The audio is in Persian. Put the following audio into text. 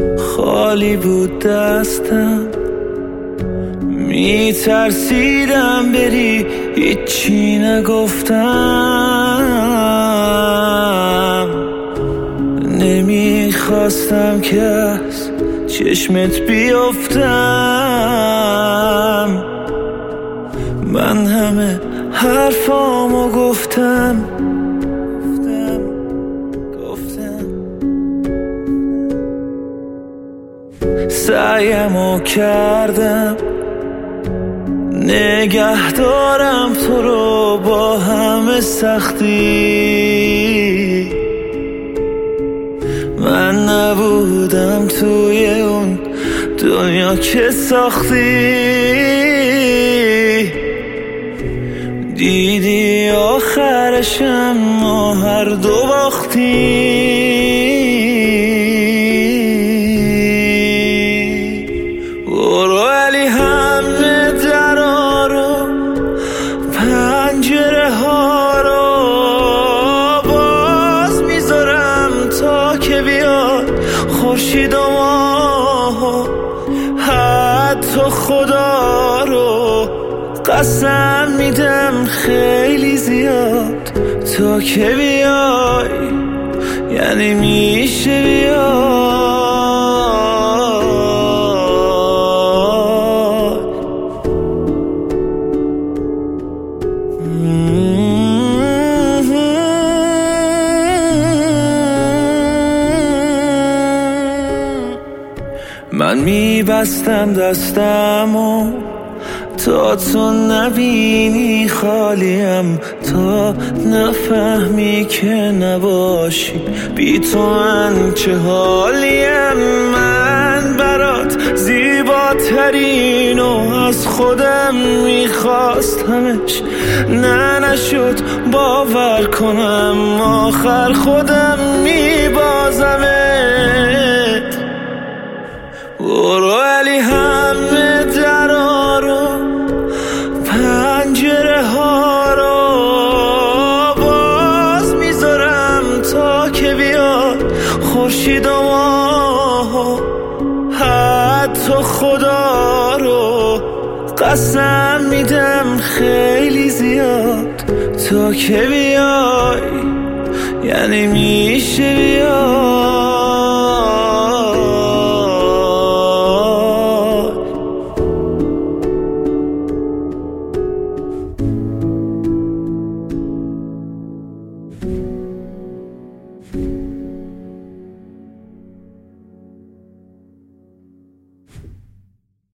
خالی بود دستم، میترسیدم بری هیچی نگفتم، نمیخواستم که از چشمت بیفتم. من همه حرفامو گفتم سعیمو کردم نگه دارم تو رو با همه سختی. من نبودم توی اون دنیا که ساختی، دیدی آخرشم ما هر دو باختی. برو ولی همه درا رو پنجره ها رو باز میذارم تا که بیاد خورشید و ماه، حتی خدا رو قسم میدم خیلی زیاد تا که بیای، یعنی میشه بیای. من میبستم دستمو تا تو نبینی خالیم، تا نفهمی که نباشی بی تو من چه حالیم. من برات زیباترین و از خودم میخواستمش، نشد باور کنم آخر خودم میبازمت. برو ولی همه درا رو پنجره ها رو باز میذارم تا که بیاد خورشید و ماه، حتی خدا رو قسم میدم خیلی زیاد تا که بیای، یعنی میشه بیای.